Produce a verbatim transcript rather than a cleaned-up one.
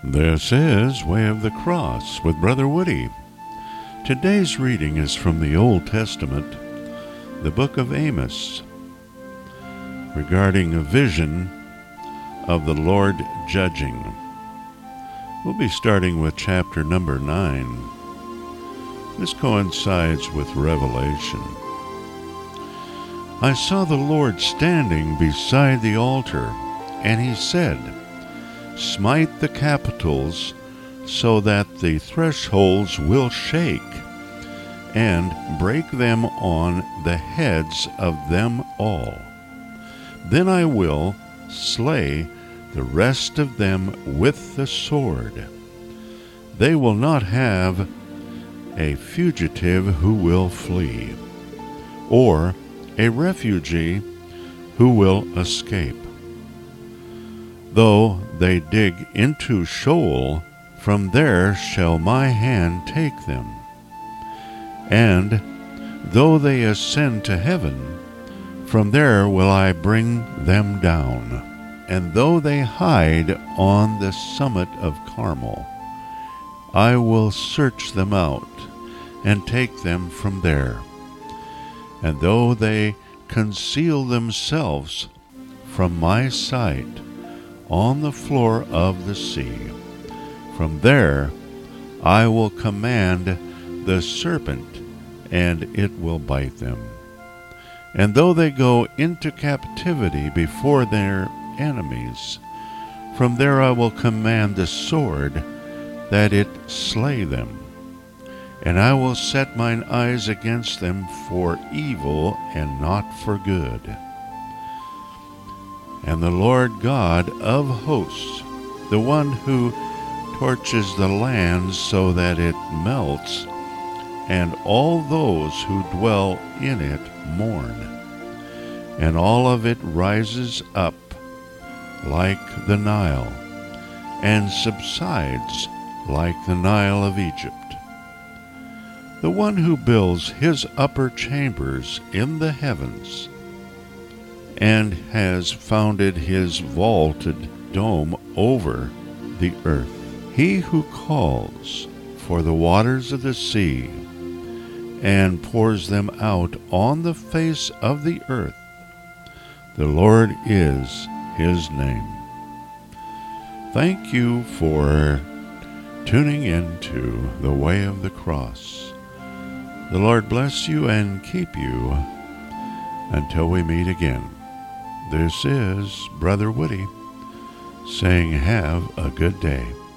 This is Way of the Cross with Brother Woody. Today's reading is from the Old Testament, the book of Amos, regarding a vision of the Lord judging. We'll be starting with chapter number nine. This coincides with Revelation. I saw the Lord standing beside the altar, and he said, "Smite the capitals so that the thresholds will shake, and break them on the heads of them all. Then I will slay the rest of them with the sword. They will not have a fugitive who will flee, or a refugee who will escape. Though they dig into Sheol, from there shall my hand take them. And though they ascend to heaven, from there will I bring them down. And though they hide on the summit of Carmel, I will search them out and take them from there. And though they conceal themselves from my sight on the floor of the sea, from there I will command the serpent, and it will bite them. And though they go into captivity before their enemies, from there I will command the sword, that it slay them. And I will set mine eyes against them for evil and not for good. And the Lord God of hosts, the one who torches the land so that it melts, and all those who dwell in it mourn, and all of it rises up like the Nile, and subsides like the Nile of Egypt. The one who builds his upper chambers in the heavens, and has founded his vaulted dome over the earth. He who calls for the waters of the sea, and pours them out on the face of the earth. The Lord is his name. Thank you for tuning in to the Way of the Cross. The Lord bless you and keep you until we meet again. This is Brother Woody saying have a good day.